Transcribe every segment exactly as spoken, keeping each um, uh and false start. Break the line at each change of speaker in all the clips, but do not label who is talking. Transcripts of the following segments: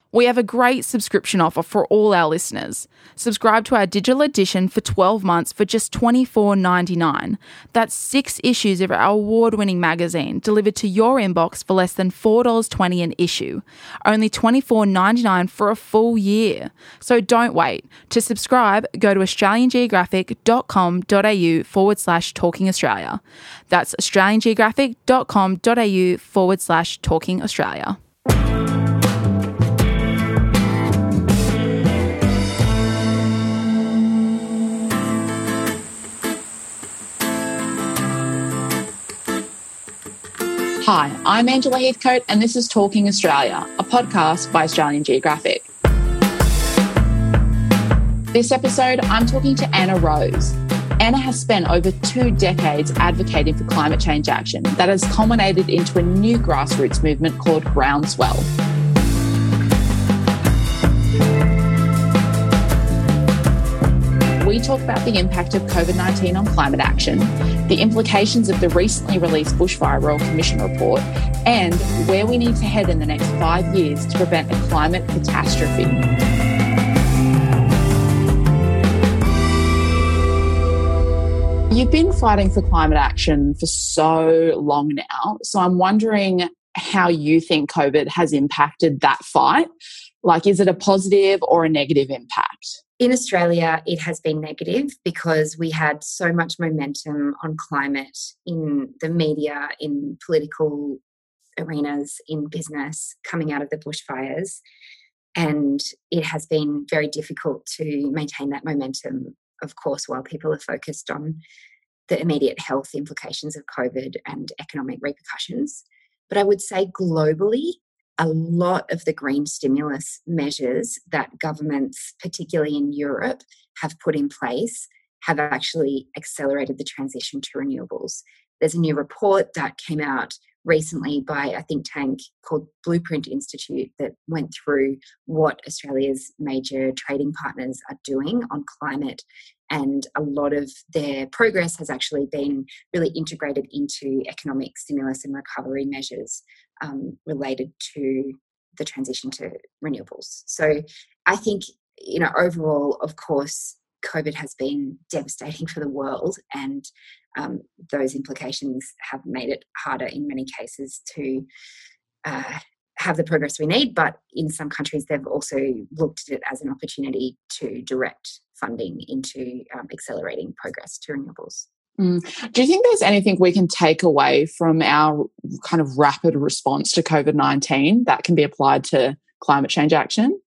We have a great subscription offer for all our listeners. Subscribe to our digital edition for twelve months for just twenty-four dollars ninety-nine. That's six issues of our award-winning magazine delivered to your inbox for less than four dollars twenty an issue. Only twenty-four dollars ninety-nine for a full year. So don't wait. To subscribe, go to australiangeographic.com.au forward slash talking Australia. That's australiangeographic.com.au forward slash talking Australia. Hi, I'm Angela Heathcote and this is Talking Australia, a podcast by Australian Geographic. This episode, I'm talking to Anna Rose. Anna has spent over two decades advocating for climate change action that has culminated into a new grassroots movement called Groundswell. We talk about the impact of COVID nineteen on climate action, the implications of the recently released Bushfire Royal Commission report, and where we need to head in the next five years to prevent a climate catastrophe. You've been fighting for climate action for so long now, so I'm wondering how you think COVID has impacted that fight. Like, is it a positive or a negative impact?
In Australia, it has been negative because we had so much momentum on climate in the media, in political arenas, in business coming out of the bushfires. And it has been very difficult to maintain that momentum, of course, while people are focused on the immediate health implications of COVID and economic repercussions. But I would say globally, a lot of the green stimulus measures that governments, particularly in Europe, have put in place have actually accelerated the transition to renewables. There's a new report that came out recently by a think tank called Blueprint Institute that went through what Australia's major trading partners are doing on climate, and a lot of their progress has actually been really integrated into economic stimulus and recovery measures um, related to the transition to renewables. So I think, you know, overall, of course, COVID has been devastating for the world, and um, those implications have made it harder in many cases to uh, have the progress we need. But in some countries, they've also looked at it as an opportunity to direct funding into um, accelerating progress to renewables.
Mm. Do you think there's anything we can take away from our kind of rapid response to COVID nineteen that can be applied to climate change action?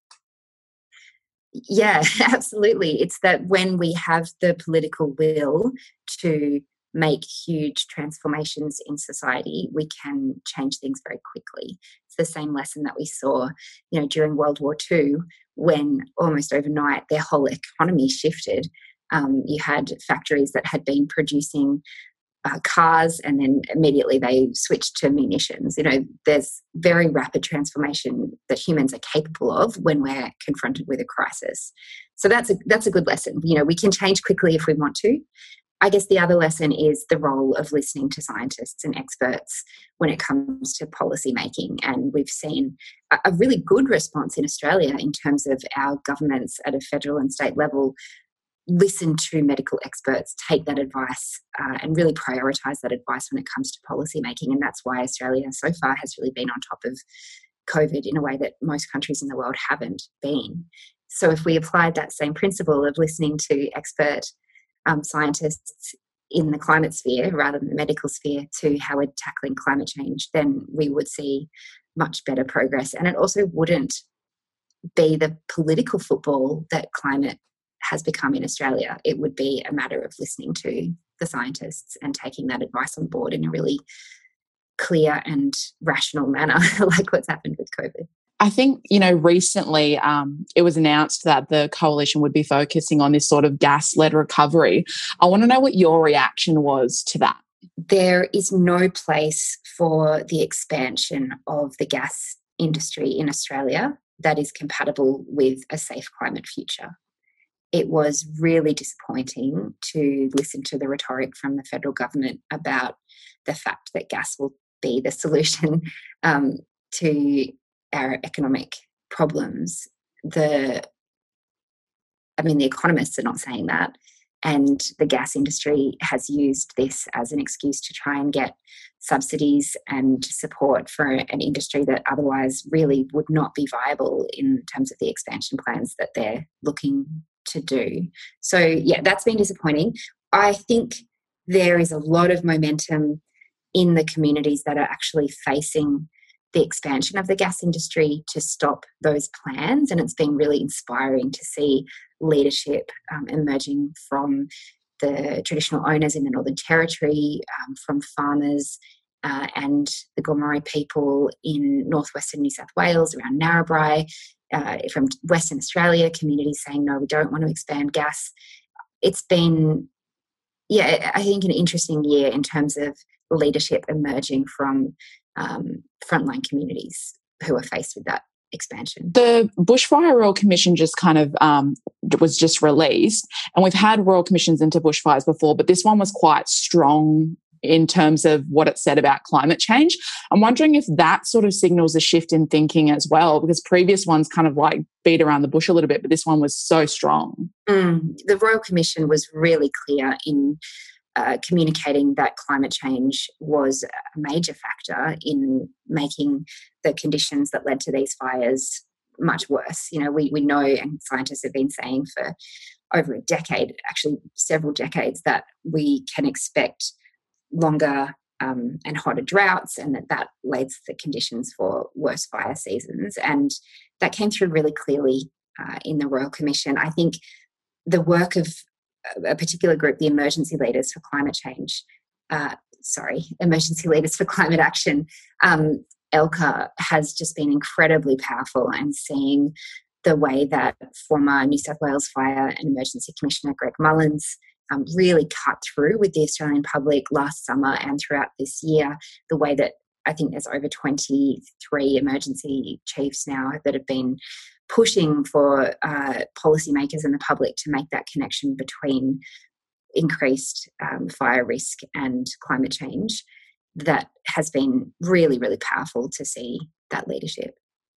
Yeah, absolutely. It's that when we have the political will to make huge transformations in society, we can change things very quickly. It's the same lesson that we saw, you know, during World War Two, when almost overnight their whole economy shifted. Um, you had factories that had been producing uh, cars, and then immediately they switched to munitions. You know, there's very rapid transformation that humans are capable of when we're confronted with a crisis. So that's a that's a good lesson. You know, we can change quickly if we want to. I guess the other lesson is the role of listening to scientists and experts when it comes to policy making. And we've seen a, a really good response in Australia in terms of our governments at a federal and state level listen to medical experts, take that advice uh, and really prioritise that advice when it comes to policy making. And that's why Australia so far has really been on top of COVID in a way that most countries in the world haven't been. So if we applied that same principle of listening to expert um, scientists in the climate sphere rather than the medical sphere to how we're tackling climate change, then we would see much better progress. And it also wouldn't be the political football that climate has become in Australia. It would be a matter of listening to the scientists and taking that advice on board in a really clear and rational manner, like what's happened with COVID.
I think, you know, recently um, it was announced that the coalition would be focusing on this sort of gas-led recovery. I want to know what your reaction was to that.
There is no place for the expansion of the gas industry in Australia that is compatible with a safe climate future. It was really disappointing to listen to the rhetoric from the federal government about the fact that gas will be the solution um, to our economic problems, the I mean, the economists are not saying that. And the gas industry has used this as an excuse to try and get subsidies and support for an industry that otherwise really would not be viable in terms of the expansion plans that they're looking to do. So, yeah, that's been disappointing. I think there is a lot of momentum in the communities that are actually facing the expansion of the gas industry to stop those plans. And it's been really inspiring to see leadership um, emerging from the traditional owners in the Northern Territory, um, from farmers uh, and the Gomeroi people in northwestern New South Wales, around Narrabri, uh, from Western Australia, communities saying, no, we don't want to expand gas. It's been, yeah, I think an interesting year in terms of leadership emerging from um, frontline communities who are faced with that expansion.
The Bushfire Royal Commission just kind of um, was just released, and we've had Royal Commissions into bushfires before, but this one was quite strong in terms of what it said about climate change. I'm wondering if that sort of signals a shift in thinking as well, because previous ones kind of like beat around the bush a little bit, but this one was so strong.
Mm, the Royal Commission was really clear in Uh, communicating that climate change was a major factor in making the conditions that led to these fires much worse. You know, we, we know, and scientists have been saying for over a decade, actually several decades, that we can expect longer um, and hotter droughts, and that that lays the conditions for worse fire seasons. And that came through really clearly uh, in the Royal Commission. I think the work of a particular group, the Emergency Leaders for Climate Change, uh, sorry, Emergency Leaders for Climate Action, um, ELCA, has just been incredibly powerful, and seeing the way that former New South Wales Fire and Emergency Commissioner Greg Mullins um, really cut through with the Australian public last summer and throughout this year, the way that I think there's over twenty-three emergency chiefs now that have been pushing for uh, policymakers and the public to make that connection between increased um, fire risk and climate change. That has been really, really powerful to see that leadership.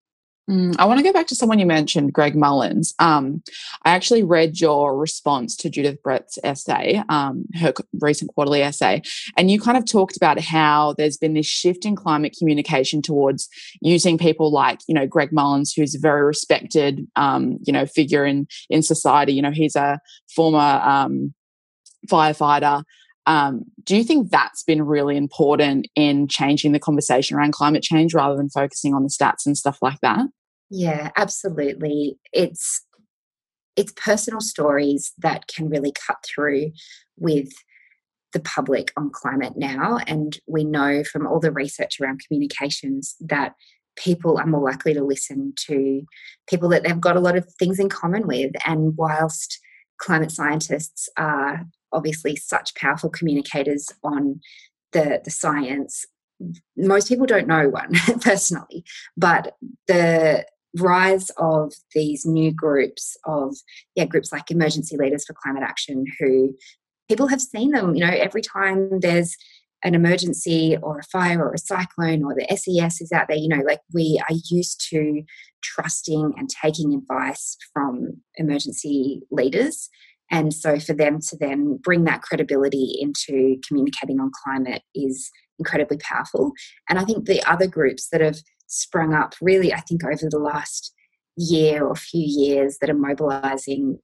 Mm, I want to go back to someone you mentioned, Greg Mullins. Um, I actually read your response to Judith Brett's essay, um, her recent quarterly essay, and you kind of talked about how there's been this shift in climate communication towards using people like, you know, Greg Mullins, who's a very respected, um, you know, figure in in society. You know, he's a former um, firefighter. Um, do you think that's been really important in changing the conversation around climate change rather than focusing on the stats and stuff like that?
Yeah, absolutely. It's it's personal stories that can really cut through with the public on climate now. And we know from all the research around communications that people are more likely to listen to people that they've got a lot of things in common with. And whilst climate scientists are obviously such powerful communicators on the, the science, most people don't know one personally, but the rise of these new groups of, yeah, groups like Emergency Leaders for Climate Action, who people have seen them, you know, every time there's an emergency or a fire or a cyclone or the S E S is out there, you know, like we are used to trusting and taking advice from emergency leaders. And so for them to then bring that credibility into communicating on climate is incredibly powerful. And I think the other groups that have sprung up really, I think, over the last year or few years that are mobilising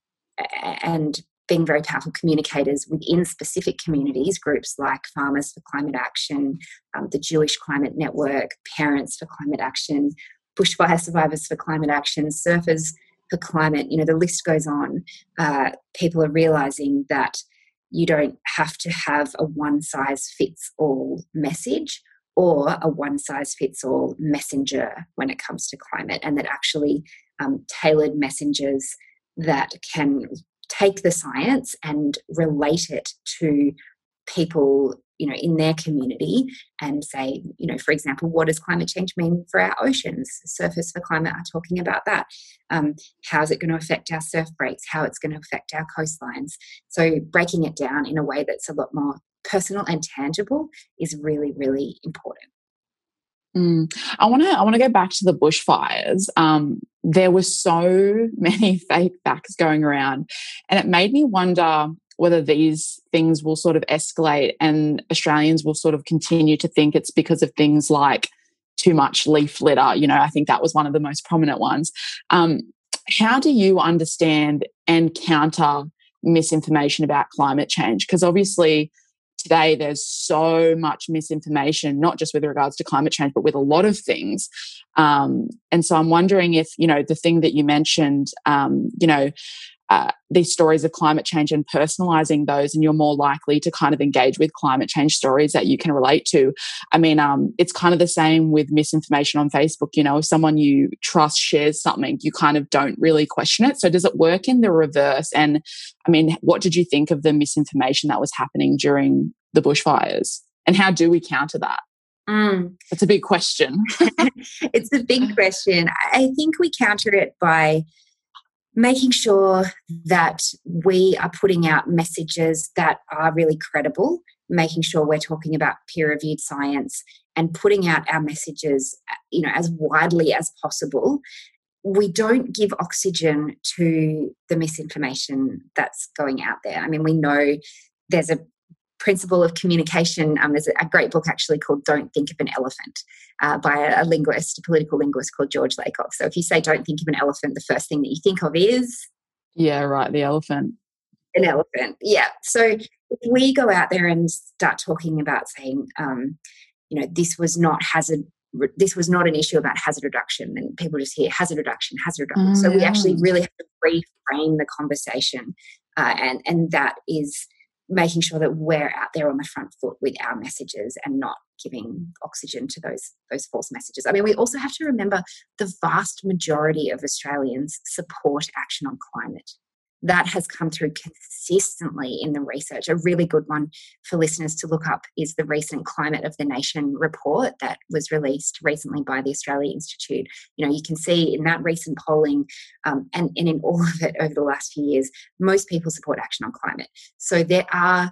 and being very powerful communicators within specific communities, groups like Farmers for Climate Action, um, the Jewish Climate Network, Parents for Climate Action, Bushfire Survivors for Climate Action, Surfers for Climate, you know, the list goes on. Uh, people are realising that you don't have to have a one-size-fits-all message or a one-size-fits-all messenger when it comes to climate, and that actually um, tailored messengers that can take the science and relate it to people, you know, in their community and say, you know, for example, what does climate change mean for our oceans? Surfers for Climate are talking about that. Um, how is it going to affect our surf breaks? How it's going to affect our coastlines? So breaking it down in a way that's a lot more personal and tangible is really, really important.
Mm. I want to I want to go back to the bushfires. Um, there were so many fake facts going around, and it made me wonder whether these things will sort of escalate and Australians will sort of continue to think it's because of things like too much leaf litter. You know, I think that was one of the most prominent ones. Um, how do you understand and counter misinformation about climate change? Because obviously today there's so much misinformation, not just with regards to climate change, but with a lot of things. Um, and so I'm wondering if, you know, the thing that you mentioned, um, you know, Uh, these stories of climate change and personalizing those, and you're more likely to kind of engage with climate change stories that you can relate to. I mean, um, it's kind of the same with misinformation on Facebook. You know, if someone you trust shares something, you kind of don't really question it. So does it work in the reverse? And I mean, what did you think of the misinformation that was happening during the bushfires? And how do we counter that?
Mm.
That's a big question.
It's a big question. I think we counter it by making sure that we are putting out messages that are really credible, making sure we're talking about peer-reviewed science and putting out our messages, you know, as widely as possible. We don't give oxygen to the misinformation that's going out there. I mean, we know there's a principle of communication. Um, there's a great book actually called Don't Think of an Elephant uh, by a, a linguist, a political linguist called George Lakoff. So if you say don't think of an elephant, the first thing that you think of is?
Yeah, right, the elephant.
An elephant, yeah. So if we go out there and start talking about saying, um, you know, this was not hazard, this was not an issue about hazard reduction, and people just hear hazard reduction, hazard reduction.
Oh,
so we
yeah.
actually really have to reframe the conversation, uh, and and that is making sure that we're out there on the front foot with our messages and not giving oxygen to those, those false messages. I mean, we also have to remember the vast majority of Australians support action on climate. That has come through consistently in the research. A really good one for listeners to look up is the recent Climate of the Nation report that was released recently by the Australia Institute. You know, you can see in that recent polling um, and, and in all of it over the last few years, most people support action on climate. So there are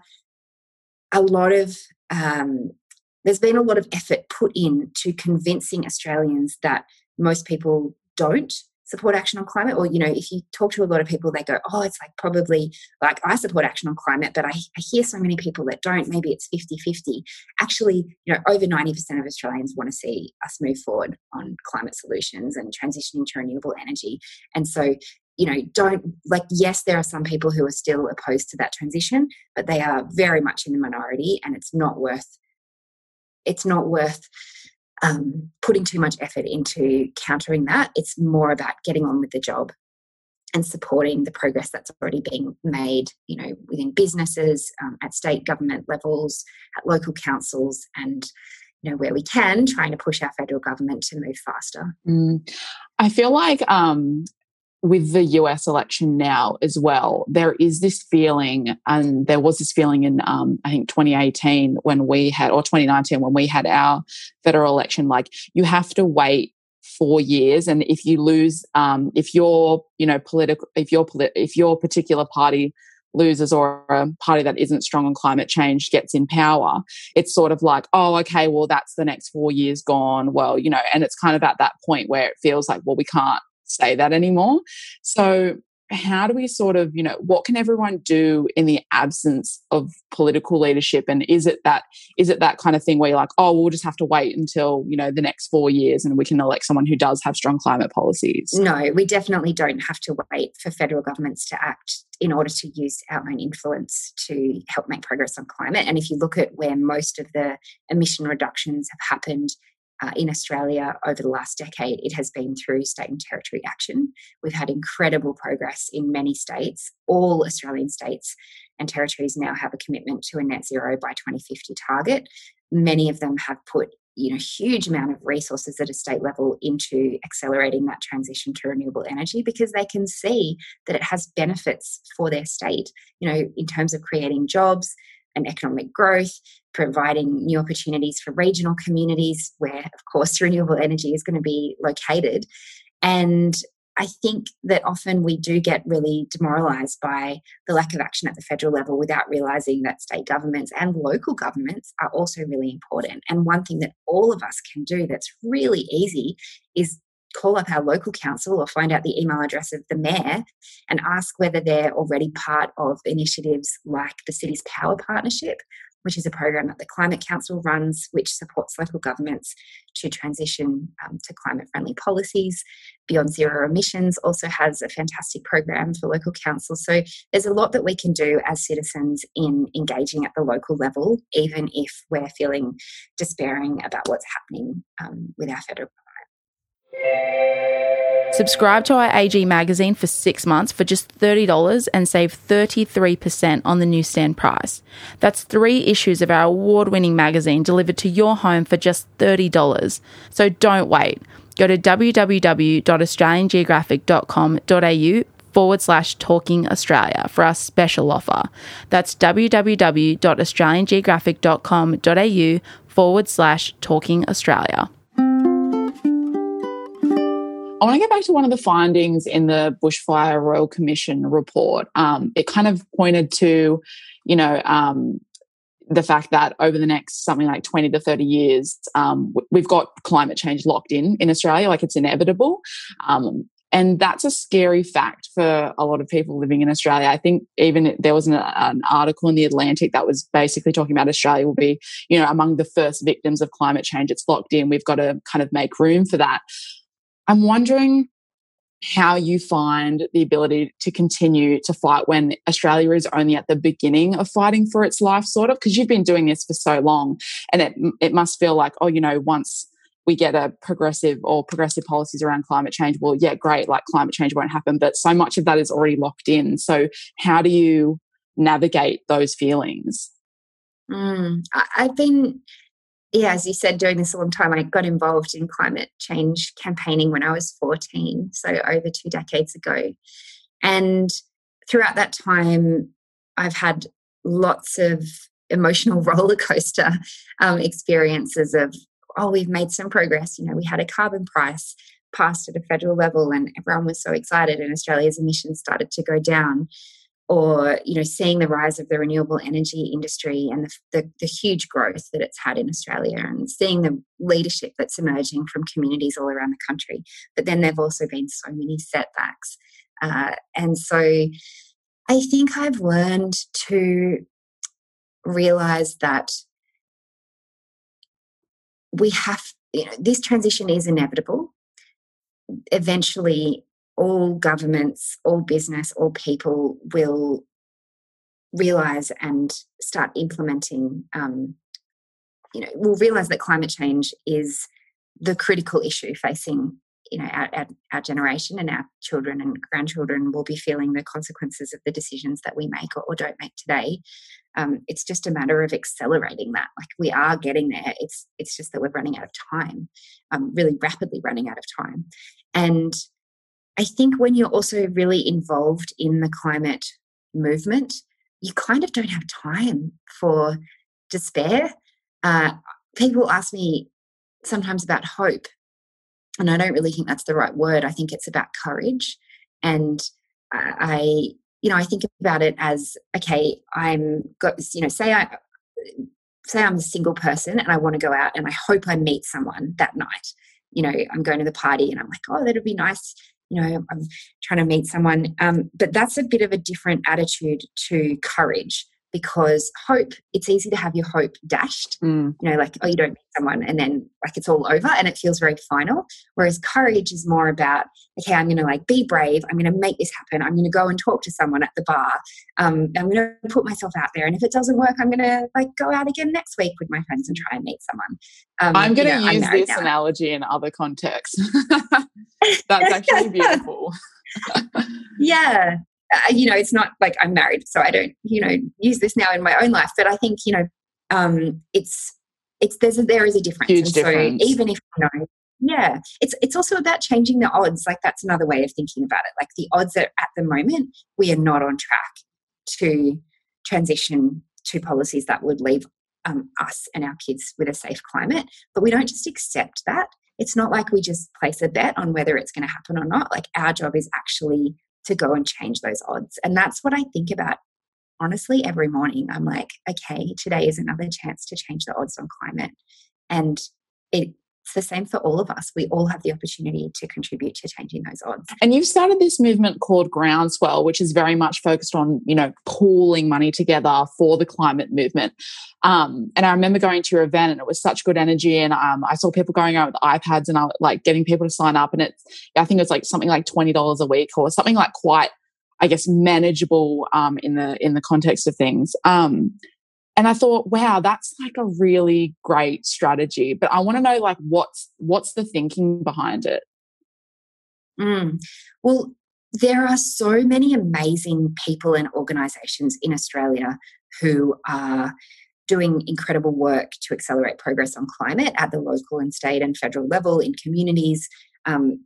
a lot of, um, there's been a lot of effort put in to convincing Australians that most people don't support action on climate. Or, you know, if you talk to a lot of people, they go, oh, it's like probably like I support action on climate, but I, I hear so many people that don't. Maybe it's fifty-fifty. Actually, you know, over ninety percent of Australians want to see us move forward on climate solutions and transitioning to renewable energy. And so, you know, don't like, yes, there are some people who are still opposed to that transition, but they are very much in the minority, and it's not worth, it's not worth Um, putting too much effort into countering that. It's more about getting on with the job and supporting the progress that's already being made, you know, within businesses, um, at state government levels, at local councils, and, you know, where we can, trying to push our federal government to move faster.
Mm. I feel like um, with the U S election now as well, there is this feeling, and there was this feeling in, um, I think, twenty eighteen when we had, or twenty nineteen when we had our federal election, like you have to wait four years. And if you lose, um, if your, you know, political, if your, polit- if your particular party loses, or a party that isn't strong on climate change gets in power, it's sort of like, oh, okay, well, that's the next four years gone. Well, you know, and it's kind of at that point where it feels like, well, we can't say that anymore. So how do we sort of, you know, what can everyone do in the absence of political leadership? And is it that, is it that kind of thing where you're like, oh, we'll just have to wait until, you know, the next four years and we can elect someone who does have strong climate policies?
No, we definitely don't have to wait for federal governments to act in order to use our own influence to help make progress on climate. And if you look at where most of the emission reductions have happened Uh, in Australia over the last decade, it has been through state and territory action. We've had incredible progress in many states. All Australian states and territories now have a commitment to a net zero by twenty fifty target. Many of them have put, you know, huge amount of resources at a state level into accelerating that transition to renewable energy, because they can see that it has benefits for their state, you know, in terms of creating jobs and economic growth, providing new opportunities for regional communities where, of course, renewable energy is going to be located. And I think that often we do get really demoralised by the lack of action at the federal level without realising that state governments and local governments are also really important. And one thing that all of us can do that's really easy is call up our local council or find out the email address of the mayor and ask whether they're already part of initiatives like the Cities Power Partnership, which is a program that the Climate Council runs, which supports local governments to transition um, to climate-friendly policies. Beyond Zero Emissions also has a fantastic program for local councils. So there's a lot that we can do as citizens in engaging at the local level, even if we're feeling despairing about what's happening um, with our federal government.
Subscribe to our A G magazine for six months for just thirty dollars and save thirty-three percent on the newsstand price. That's three issues of our award-winning magazine delivered to your home for just thirty dollars. So don't wait. Go to www.australiangeographic.com.au forward slash talking Australia for our special offer. That's www.australiangeographic.com.au forward slash talking Australia.
I want to get back to one of the findings in the Bushfire Royal Commission report. Um, it kind of pointed to, you know, um, the fact that over the next something like twenty to thirty years, um, we've got climate change locked in in Australia, like it's inevitable. Um, and that's a scary fact for a lot of people living in Australia. I think even there was an, an article in The Atlantic that was basically talking about Australia will be, you know, among the first victims of climate change. It's locked in. We've got to kind of make room for that. I'm wondering how you find the ability to continue to fight when Australia is only at the beginning of fighting for its life, sort of, because you've been doing this for so long, and it it must feel like, oh, you know, once we get a progressive or progressive policies around climate change, well, yeah, great, like climate change won't happen, but so much of that is already locked in. So how do you navigate those feelings?
Mm, I, I've been... Yeah, as you said, doing this a long time. I got involved in climate change campaigning when I was fourteen, so over two decades ago. And throughout that time, I've had lots of emotional roller coaster um, experiences of, oh, we've made some progress. You know, we had a carbon price passed at a federal level and everyone was so excited and Australia's emissions started to go down. Or, you know, seeing the rise of the renewable energy industry and the, the, the huge growth that it's had in Australia, and seeing the leadership that's emerging from communities all around the country. But then there have also been so many setbacks. Uh, and so I think I've learned to realise that we have, you know, this transition is inevitable. Eventually, all governments, all business, all people will realise and start implementing, um, you know, will realise that climate change is the critical issue facing, you know, our, our, our generation, and our children and grandchildren will be feeling the consequences of the decisions that we make or, or don't make today. Um, it's just a matter of accelerating that. Like, we are getting there. It's it's just that we're running out of time, um, really rapidly running out of time. And I think when you're also really involved in the climate movement, you kind of don't have time for despair. Uh, people ask me sometimes about hope, and I don't really think that's the right word. I think it's about courage. And I, you know, I think about it as, okay, I'm got, you know, say I, say I'm a single person and I want to go out and I hope I meet someone that night. You know, I'm going to the party and I'm like, oh, that'd be nice. You know, I'm trying to meet someone. Um, but that's a bit of a different attitude to courage, because hope, it's easy to have your hope dashed.
Mm.
You know, like, oh, you don't meet someone and then like it's all over and it feels very final. Whereas courage is more about, okay, I'm going to like be brave. I'm going to make this happen. I'm going to go and talk to someone at the bar. Um, I'm going to put myself out there. And if it doesn't work, I'm going to like go out again next week with my friends and try and meet someone. Um,
I'm going to
you know,
use this now. analogy in other contexts. That's actually beautiful.
Yeah. Uh, you know, it's not like I'm married, so I don't, you know, use this now in my own life. But I think, you know, um, it's, it's, there's a, there is a difference.
Huge
and
difference.
So even if, you know, yeah, it's, it's also about changing the odds. Like, that's another way of thinking about it. Like, the odds are at the moment, we are not on track to transition to policies that would leave um, us and our kids with a safe climate. But we don't just accept that. It's not like we just place a bet on whether it's going to happen or not. Like, our job is actually to go and change those odds. And that's what I think about, honestly, every morning. I'm like, okay, today is another chance to change the odds on climate. And it it's the same for all of us. We all have the opportunity to contribute to changing those odds.
And you've started this movement called Groundswell, which is very much focused on, you know, pooling money together for the climate movement. Um, and I remember going to your event and it was such good energy. And um, I saw people going out with iPads and I like getting people to sign up. And it's, I think it was like something like twenty dollars a week or something like quite, I guess, manageable um, in the in the context of things. Um, And I thought, wow, that's like a really great strategy. But I want to know, like, what's what's the thinking behind it?
Mm. Well, there are so many amazing people and organisations in Australia who are doing incredible work to accelerate progress on climate at the local and state and federal level in communities. Um,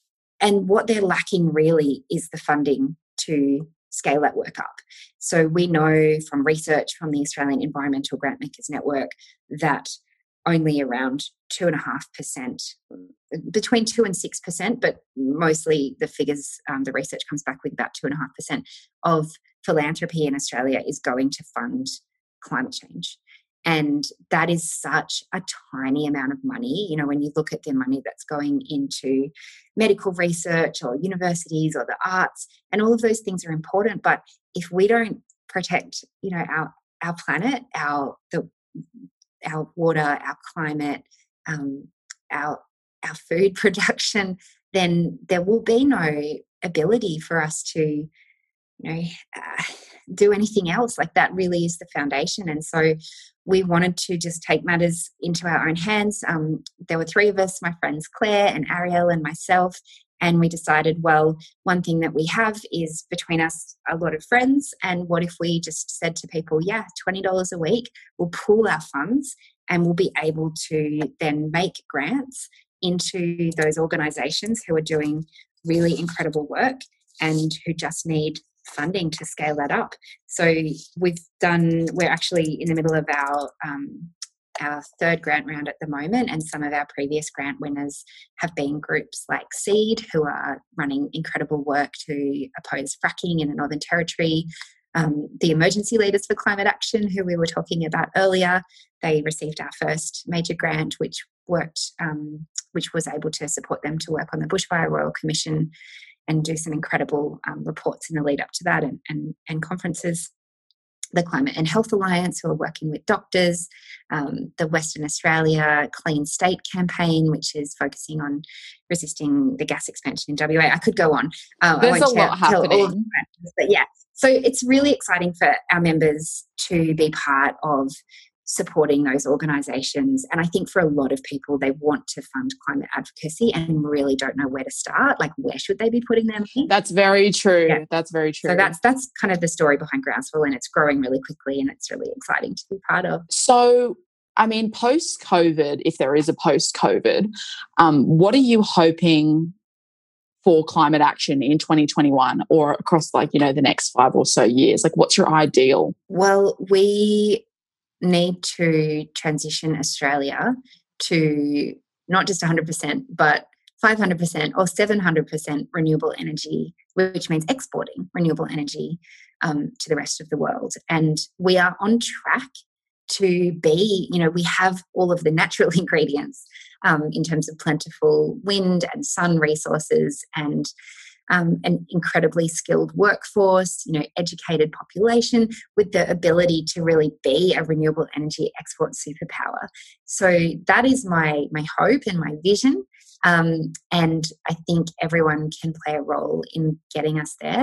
and what they're lacking really is the funding to scale that work up. So we know from research from the Australian Environmental Grantmakers Network that only around two and a half percent, between two and six percent, but mostly the figures, um, the research comes back with about two and a half percent of philanthropy in Australia is going to fund climate change. And that is such a tiny amount of money. You know, when you look at the money that's going into medical research or universities or the arts, and all of those things are important. But if we don't protect, you know, our our planet, our the our water, our climate, um, our our food production, then there will be no ability for us to, you know, uh, do anything else. Like that really is the foundation. And so we wanted to just take matters into our own hands. Um, there were three of us, my friends Claire and Ariel and myself, and we decided, well, one thing that we have is between us a lot of friends, and what if we just said to people, yeah, twenty dollars a week, we'll pool our funds and we'll be able to then make grants into those organisations who are doing really incredible work and who just need funding to scale that up. So we've done, we're actually in the middle of our um, our third grant round at the moment, and some of our previous grant winners have been groups like SEED, who are running incredible work to oppose fracking in the Northern Territory. Um, the Emergency Leaders for Climate Action, who we were talking about earlier, they received our first major grant, which worked, um, which was able to support them to work on the Bushfire Royal Commission and do some incredible um, reports in the lead up to that and, and, and conferences. The Climate and Health Alliance, who are working with doctors, um, the Western Australia Clean State Campaign, which is focusing on resisting the gas expansion in W A. I could go on.
Um, There's a
tell,
lot happening. All of them,
but yeah, so it's really exciting for our members to be part of supporting those organisations. And I think for a lot of people, they want to fund climate advocacy and really don't know where to start. Like, where should they be putting their money?
That's very true. Yeah. That's very true.
So that's that's kind of the story behind Groundswell, and it's growing really quickly and it's really exciting to be part of.
So, I mean, post-COVID, if there is a post-COVID, um, what are you hoping for climate action in twenty twenty-one or across, like, you know, the next five or so years? Like, what's your ideal?
Well, we need to transition Australia to not just one hundred percent, but five hundred percent or seven hundred percent renewable energy, which means exporting renewable energy um, to the rest of the world. And we are on track to be, you know, we have all of the natural ingredients um, in terms of plentiful wind and sun resources and Um, an incredibly skilled workforce, you know, educated population with the ability to really be a renewable energy export superpower. So that is my my hope and my vision. Um, and I think everyone can play a role in getting us there.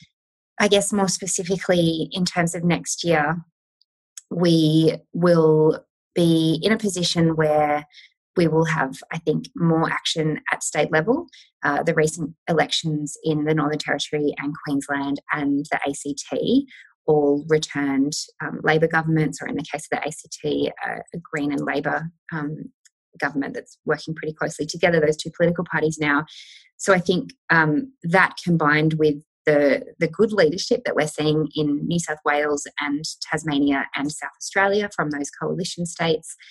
I guess more specifically in terms of next year, we will be in a position where we will have, I think, more action at state level. Uh, the recent elections in the Northern Territory and Queensland and the A C T all returned um, Labor governments, or in the case of the A C T, uh, a Green and Labor um, government that's working pretty closely together, those two political parties now. So I think um, that combined with the, the good leadership that we're seeing in New South Wales and Tasmania and South Australia from those coalition states,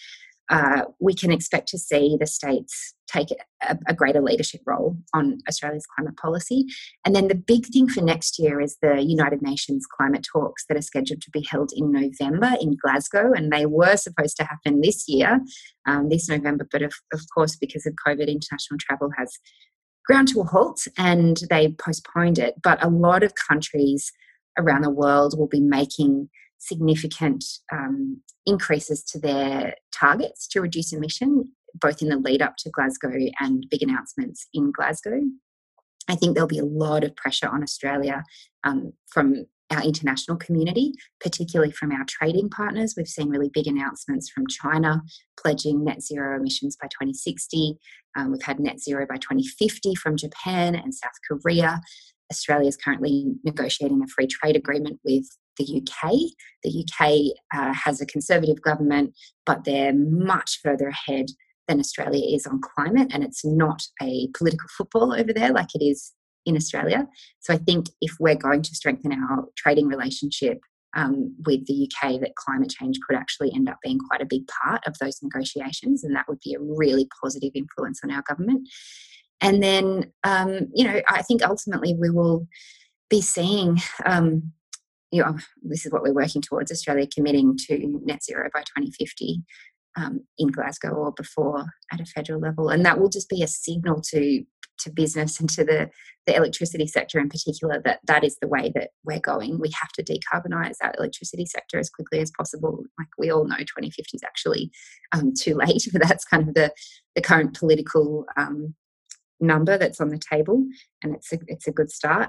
uh, we can expect to see the states take a, a greater leadership role on Australia's climate policy. And then the big thing for next year is the United Nations climate talks that are scheduled to be held in November in Glasgow. And they were supposed to happen this year, um, this November, but of, of course, because of COVID, international travel has ground to a halt and they postponed it. But a lot of countries around the world will be making significant um, increases to their targets to reduce emission, both in the lead up to Glasgow and big announcements in Glasgow. I think there'll be a lot of pressure on Australia um, from our international community, particularly from our trading partners. We've seen really big announcements from China pledging net zero emissions by twenty sixty. Um, we've had net zero by twenty fifty from Japan and South Korea. Australia is currently negotiating a free trade agreement with the U K. The U K uh, has a Conservative government, but they're much further ahead than Australia is on climate, and it's not a political football over there like it is in Australia. So I think if we're going to strengthen our trading relationship um, with the U K, that climate change could actually end up being quite a big part of those negotiations, and that would be a really positive influence on our government. And then, um, you know, I think ultimately we will be seeing, um, you know, this is what we're working towards, Australia committing to net zero by twenty fifty um, in Glasgow or before at a federal level. And that will just be a signal to to business and to the, the electricity sector in particular that that is the way that we're going. We have to decarbonise our electricity sector as quickly as possible. Like we all know twenty fifty is actually um, too late, but that's kind of the, the current political um, number that's on the table, and it's a, it's a good start.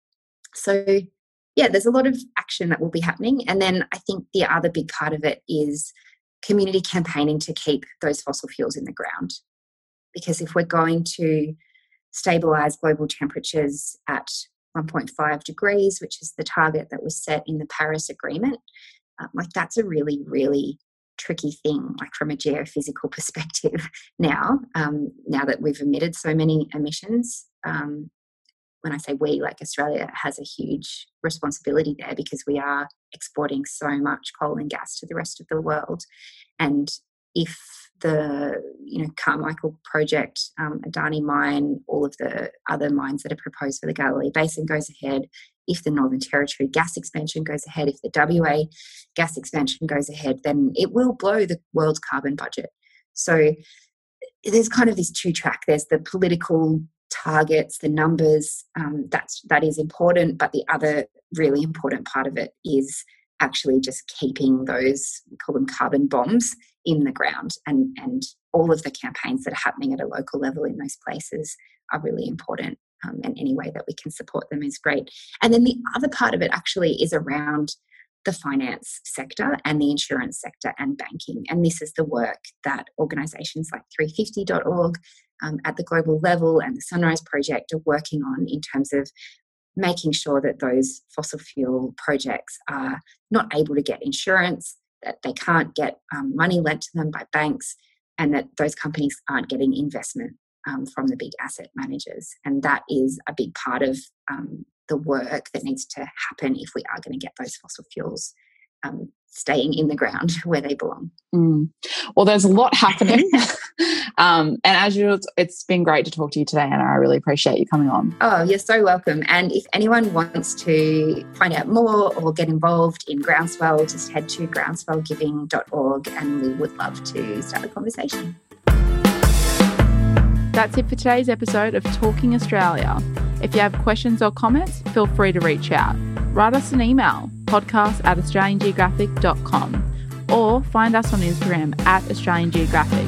So yeah, there's a lot of action that will be happening. And then I think the other big part of it is community campaigning to keep those fossil fuels in the ground. Because if we're going to stabilise global temperatures at one point five degrees, which is the target that was set in the Paris Agreement, uh, like that's a really, really tricky thing, like from a geophysical perspective now, um, now that we've emitted so many emissions. Um, when I say we, like Australia has a huge responsibility there because we are exporting so much coal and gas to the rest of the world. And if the, you know, Carmichael project, um, Adani mine, all of the other mines that are proposed for the Galilee Basin goes ahead, if the Northern Territory gas expansion goes ahead, if the W A gas expansion goes ahead, then it will blow the world's carbon budget. So there's kind of this two track. There's the political targets, the numbers, um, that's, that is important, but the other really important part of it is actually just keeping those, we call them carbon bombs, in the ground. And, and all of the campaigns that are happening at a local level in those places are really important. Um, and any way that we can support them is great. And then the other part of it actually is around the finance sector and the insurance sector and banking. And this is the work that organisations like three fifty dot org um, at the global level and the Sunrise Project are working on in terms of making sure that those fossil fuel projects are not able to get insurance, that they can't get um, money lent to them by banks, and that those companies aren't getting investment um, from the big asset managers. And that is a big part of um, the work that needs to happen if we are going to get those fossil fuels um, staying in the ground where they belong.
Mm. Well, there's a lot happening. um, and as usual, it's been great to talk to you today, Anna. I really appreciate you coming on.
Oh, you're so welcome. And if anyone wants to find out more or get involved in Groundswell, just head to groundswell giving dot org and we would love to start a conversation.
That's it for today's episode of Talking Australia. If you have questions or comments, feel free to reach out. Write us an email, podcast at australian geographic dot com, or find us on Instagram at Australian Geographic.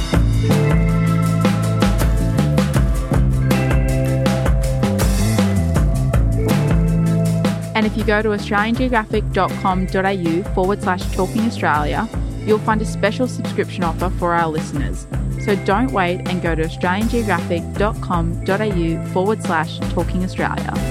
And if you go to australian geographic dot com dot a u forward slash Talking Australia, you'll find a special subscription offer for our listeners. So don't wait and go to australian geographic dot com dot a u forward slash Talking Australia.